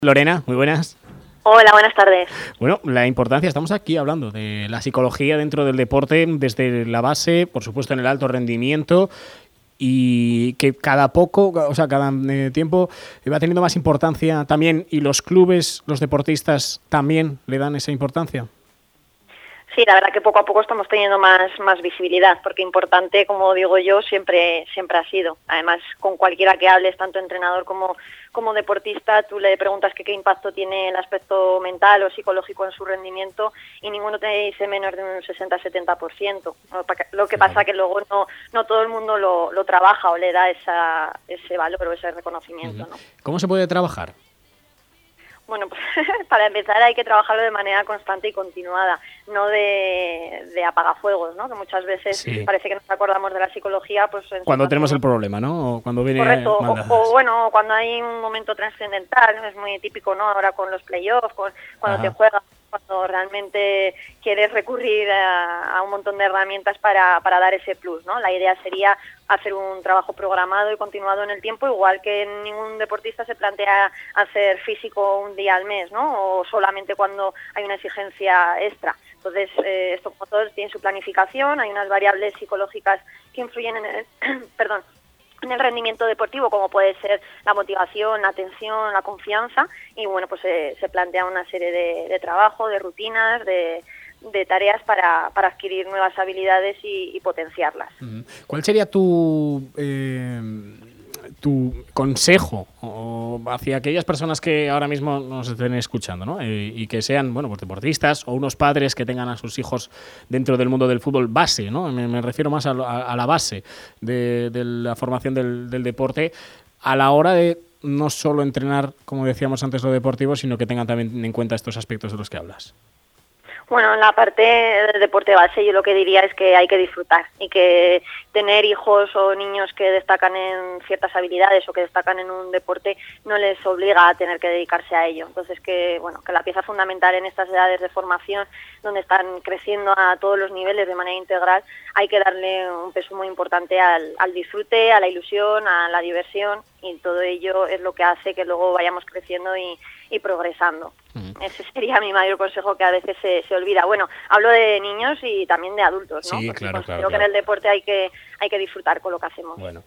Lorena, muy buenas. Hola, buenas tardes. Bueno, la importancia, estamos aquí hablando de la psicología dentro del deporte, desde la base, por supuesto en el alto rendimiento, y que cada tiempo va teniendo más importancia también, y los clubes, los deportistas también le dan esa importancia. Sí, la verdad que poco a poco estamos teniendo más visibilidad, porque importante, como digo yo, siempre ha sido. Además, con cualquiera que hables, tanto entrenador como deportista, tú le preguntas qué impacto tiene el aspecto mental o psicológico en su rendimiento y ninguno te dice menos de un 60-70%. Lo que pasa que luego no todo el mundo lo trabaja o le da ese valor o ese reconocimiento, ¿no? ¿Cómo se puede trabajar? Bueno, pues para empezar hay que trabajarlo de manera constante y continuada, no de apagafuegos, ¿no? Que muchas veces parece que nos acordamos de la psicología, pues cuando tenemos el problema, ¿no? O cuando viene. Correcto, o bueno, cuando hay un momento trascendental, ¿no? Es muy típico, ¿no? Ahora con los playoffs, cuando te juegas, cuando realmente quieres recurrir a un montón de herramientas para dar ese plus, ¿no? La idea sería hacer un trabajo programado y continuado en el tiempo, igual que ningún deportista se plantea hacer físico un día al mes, ¿no? O solamente cuando hay una exigencia extra. Entonces, esto como todo tiene su planificación, hay unas variables psicológicas que influyen en el, en el rendimiento deportivo, como puede ser la motivación, la atención, la confianza, y bueno, pues se plantea una serie de trabajo, de rutinas, de tareas para adquirir nuevas habilidades y potenciarlas. ¿Cuál sería tu consejo hacia aquellas personas que ahora mismo nos estén escuchando, ¿no? Y que sean, bueno, pues deportistas o unos padres que tengan a sus hijos dentro del mundo del fútbol base, ¿no? Me refiero más a la base de la formación del deporte, a la hora de no solo entrenar, como decíamos antes, lo deportivo, sino que tengan también en cuenta estos aspectos de los que hablas? Bueno, en la parte del deporte base yo lo que diría es que hay que disfrutar y que tener hijos o niños que destacan en ciertas habilidades o que destacan en un deporte no les obliga a tener que dedicarse a ello. Entonces que la pieza fundamental en estas edades de formación, donde están creciendo a todos los niveles de manera integral, hay que darle un peso muy importante al disfrute, a la ilusión, a la diversión, y todo ello es lo que hace que luego vayamos creciendo y progresando. Ese sería mi mayor consejo, que a veces se olvida. Bueno, hablo de niños y también de adultos, ¿no? Sí, porque claro. que en el deporte hay que disfrutar con lo que hacemos. Bueno,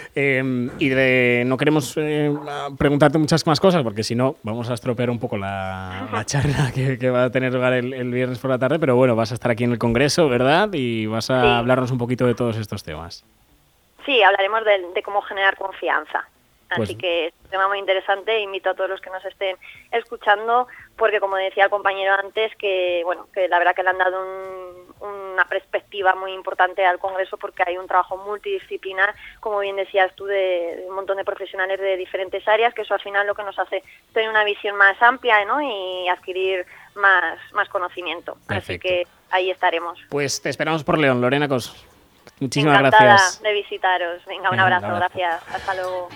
no queremos preguntarte muchas más cosas, porque si no vamos a estropear un poco la charla que va a tener lugar el viernes por la tarde, pero bueno, vas a estar aquí en el Congreso, ¿verdad? Y vas a hablarnos un poquito de todos estos temas. Sí, hablaremos de cómo generar confianza. Así que es un tema muy interesante. Invito a todos los que nos estén escuchando, porque como decía el compañero antes, que la verdad que le han dado una perspectiva muy importante al Congreso, porque hay un trabajo multidisciplinar, como bien decías tú, de un montón de profesionales de diferentes áreas, que eso al final lo que nos hace tener una visión más amplia, ¿no? Y adquirir más conocimiento. Perfecto. Así que ahí estaremos. Pues te esperamos por León, Lorena Cos. Muchísimas Encantada gracias. de visitaros. Venga, un abrazo. Gracias. Hasta luego.